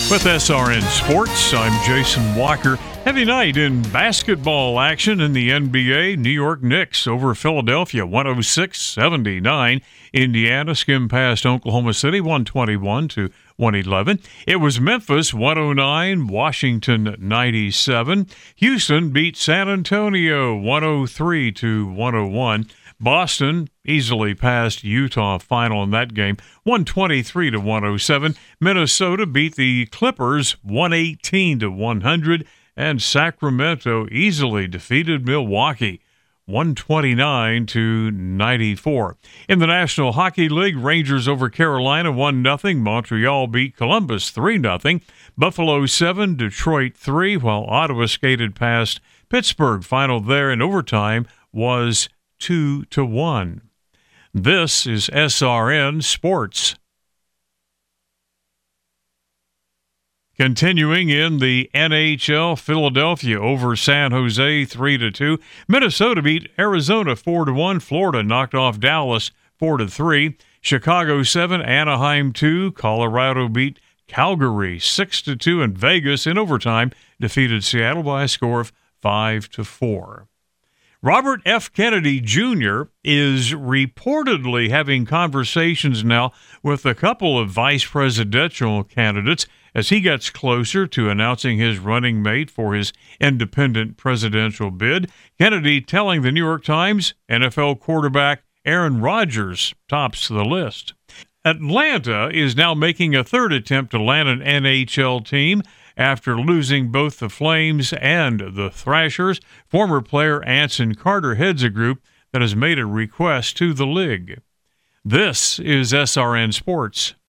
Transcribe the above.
With SRN Sports, I'm Jason Walker. Heavy night in basketball action in the NBA. New York Knicks over Philadelphia, 106-79. Indiana skimmed past Oklahoma City, 121-111. It was Memphis, 109, Washington, 97. Houston beat San Antonio, 103-101. Boston easily passed Utah final in that game, 123-107. Minnesota beat the Clippers, 118-100. And Sacramento easily defeated Milwaukee, 129-94. In the National Hockey League, Rangers over Carolina, 1-0. Montreal beat Columbus, 3-0. Buffalo 7, Detroit 3, while Ottawa skated past Pittsburgh. Final there in overtime was 2-1. This is SRN Sports. Continuing in the NHL, Philadelphia over San Jose 3-2. Minnesota beat Arizona 4-1. Florida knocked off Dallas 4-3. Chicago 7, Anaheim 2. Colorado beat Calgary 6-2, and Vegas in overtime defeated Seattle by a score of 5-4. Robert F. Kennedy Jr. is reportedly having conversations now with a couple of vice presidential candidates as he gets closer to announcing his running mate for his independent presidential bid. Kennedy telling the New York Times NFL quarterback Aaron Rodgers tops the list. Atlanta is now making a third attempt to land an NHL team after losing both the Flames and the Thrashers. Former player Anson Carter heads a group that has made a request to the league. This is SRN Sports.